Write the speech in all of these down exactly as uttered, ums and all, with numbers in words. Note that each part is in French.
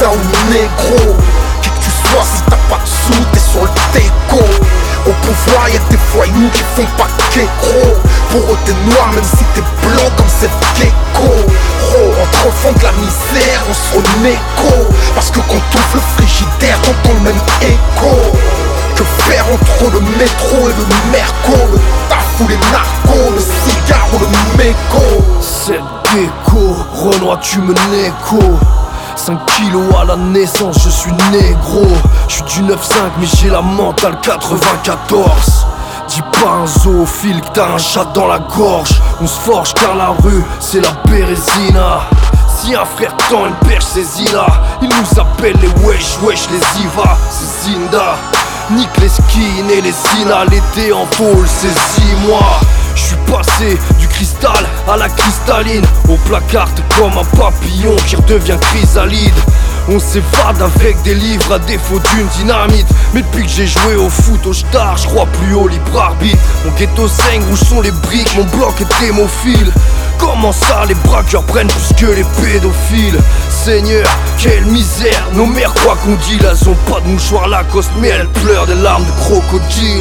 ça ou négro. Qui que tu sois, si t'as pas de sous, t'es sur le déco. Au pouvoir y'a des voyous qui font pas qu'écro. Pour eux t'es noir même si t'es blanc comme cette gecko. Oh, entre enfants de la misère on se renégo. Parce que quand t'ouvres le frigidaire t'entends le même écho. Que faire entre le métro et le merco, le taf ou les narcos, le cigare ou le méco. Cette gecko, Renoir tu me négo. Cinq kilos à la naissance, je suis négro. Je suis du neuf cinq mais j'ai la mentale quatre-vingt-quatorze. Dis pas un zoophile que t'as un chat dans la gorge. On se forge car la rue c'est la Bérésina. Si un frère tend une perche c'est Zina. Il nous appelle les wesh wesh les Iva, c'est Zinda. Nique les skins et les Zina, l'été en tôle c'est six mois. Je suis passé du cristal à la cristalline. Au placard comme un papillon qui redevient chrysalide. On s'évade avec des livres à défaut d'une dynamite. Mais depuis que j'ai joué au foot au star, je crois plus au libre arbitre. Mon ghetto saigne, où sont les briques, mon bloc est hémophile. Comment ça les braqueurs prennent plus que les pédophiles? Seigneur, quelle misère, nos mères croient qu'on dit. Elles ont pas de mouchoir Lacoste mais elles pleurent des larmes de crocodile.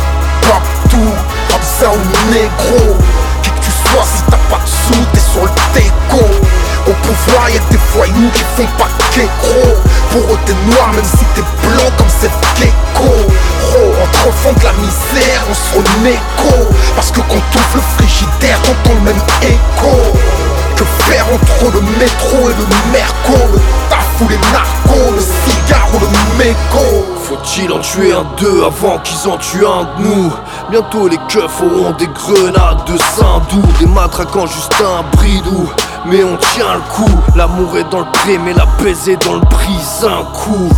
Partout, comme ça ou négro. Qui que tu sois, si t'as pas de sous, t'es sur le déco. Au pouvoir y'a des voyous qui font pas qu'écro. Pour eux t'es noir même si t'es blanc comme cette gecko. Oh, entre enfants de la misère on se renégo. Parce que quand t'ouvres le frigidaire t'entends le même écho. Que faire entre le métro et le merco, le taf ou les narcos, le cigare ou le méco. Faut-il en tuer un d'eux avant qu'ils en tuent un de nous? Bientôt les keufs auront des grenades de Saint-Doux, des matraquants juste un bridou. Mais on tient le coup, l'amour est dans le pré mais la baise est dans le prix, un coup.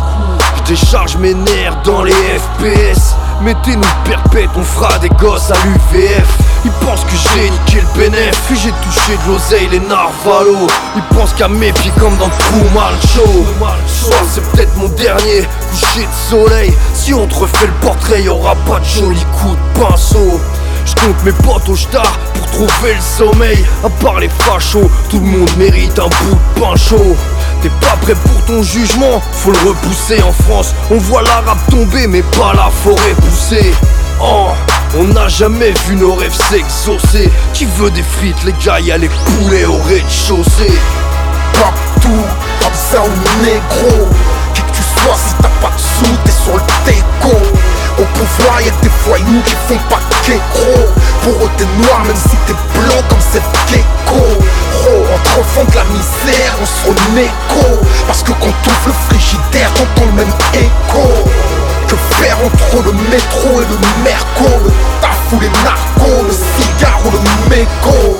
Je décharge mes nerfs dans les F P S. Mettez-nous perpète, on fera des gosses à l'U V F. Ils pensent que j'ai niqué le bénéf, que j'ai touché de l'oseille, les narvalos. Ils pensent qu'à mes pieds comme dans Truman Show. Soir c'est peut-être mon dernier coucher de soleil. Si on te refait le portrait, y'aura pas de jolis coups de pinceau. Je compte mes potes au star pour trouver le sommeil. À part les fachos, tout le monde mérite un bout de pain chaud. T'es pas prêt pour ton jugement, faut le repousser en France. On voit l'arabe tomber mais pas la forêt pousser. Oh, on n'a jamais vu nos rêves s'exaucer. Qui veut des frites les gars, y'a les poulets au rez-de-chaussée. Partout, comme ça ou négro. Qui que tu sois, si t'as pas de sous, t'es sur le déco. Au pouvoir y'a des voyous qui font pas qu'écro. Pour eux t'es noir même si t'es blanc comme cette gecko. Oh, entre enfants de la misère on se renégo. Parce que quand t'ouvres le frigidaire t'entends le même écho. Que faire entre le métro et le merco, le taf ou les narcos, le cigare ou le méco.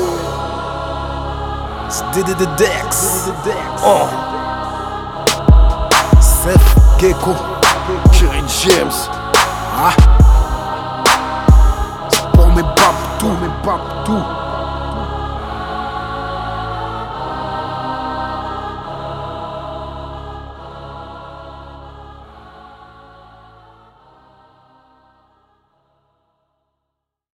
C'est D D D Dex. Oh, Seth Gecko. Kerry James. Ah. C'est pour mes babs tout, mes babs tout.